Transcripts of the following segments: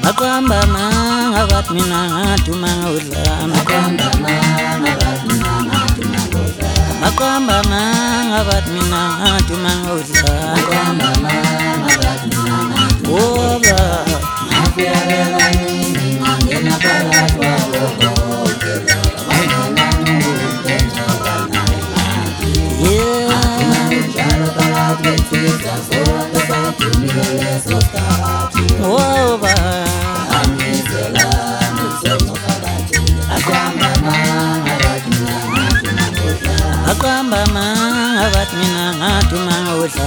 Makamba manga bat mina tuma udla. Makamba manga bat mina tuma udla. Makamba manga bat mina tuma udla. Makamba manga bat mina tuma udla. Mafia revani ngena palatwa wogo. Makamba manga bat mina tuma udla.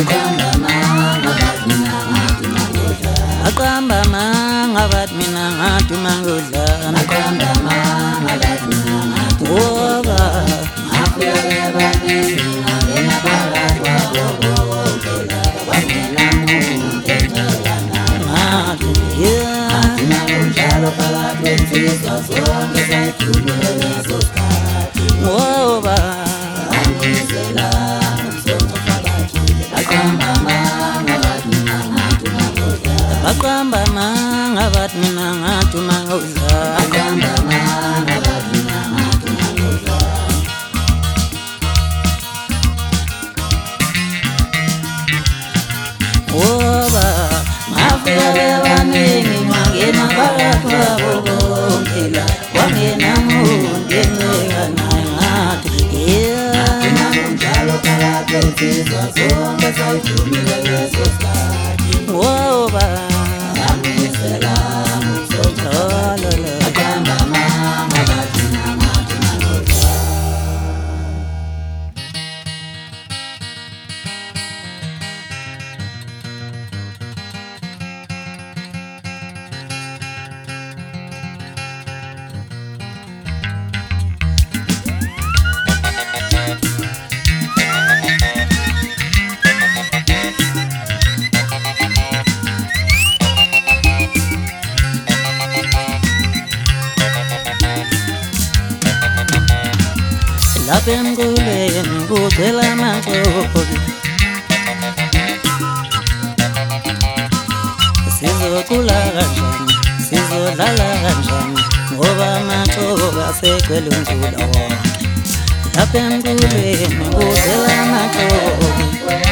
Makamba manga bat mina tuma udla. Makamba manga bat mina tuma Mafia revani ngena palatwa wogo. Makamba manga bat mina tuma udla. Mafia revani ngena palatwa wogo. Wangena mundeni kanayati. Lapha emguleni kugcwele amaxoki. Sizocula kanjani, sizodlala kanjani, ngoba amaxoki asegcwele umfula wonke. Lapha emguleni kugcwele amaxoki.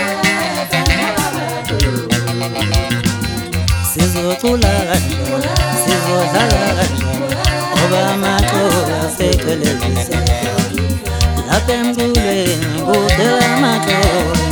Sizocula kanjani, sizodlala kanjani, ngoba amaxoki asegcwele umfula. Lapha emguleni kugcwele amaxoki.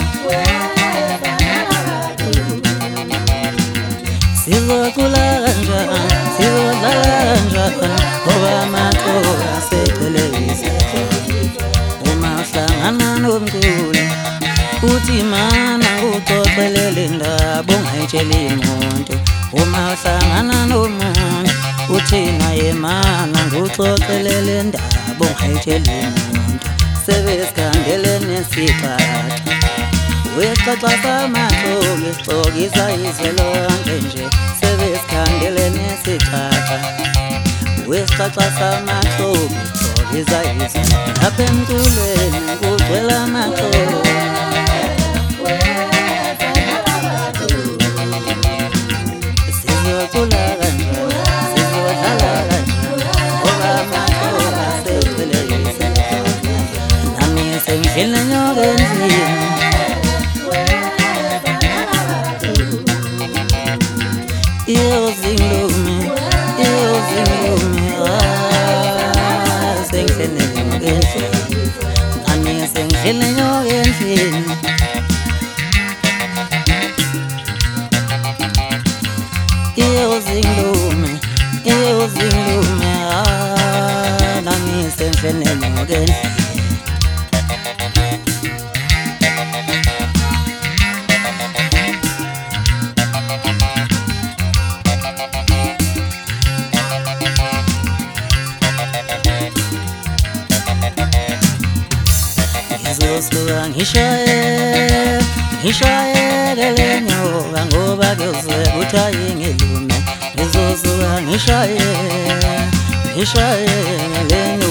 Sizocula kanjani, sizodlala kanjani, ngoba amaxoki asegcwele umfula. Uma uhlangana nomculi uthi mana uxoxelele indaba ungayitsheli muntu. Uma uhlangana nomuntu uthi naye mana nguxoxelele indaba ungayitsheli muntu. Sebesikhandele nesixaxa wesixaxa samaxoki sixokisa izwe lonke nje. Sebesikhandele nesixaxa wesixaxa samaxoki sixokisa izwe. Lapha emculweni kugcwele amaxoki. Sizocula kanjani, sizodlala kanjani, ngoba amaxoki asegcwele izwe. Nami sengidlile nyoka endlini. Iyozinglume, sengidlile nyoka endlini. Nami sengidlile nyoka endlini. Iyozinglume, nami sengidlile nyoka endlini. Ngizosuka ngishayelele nyoka ngoba kuyoze kuthaye ngelume. Ngizosuka ngishayelele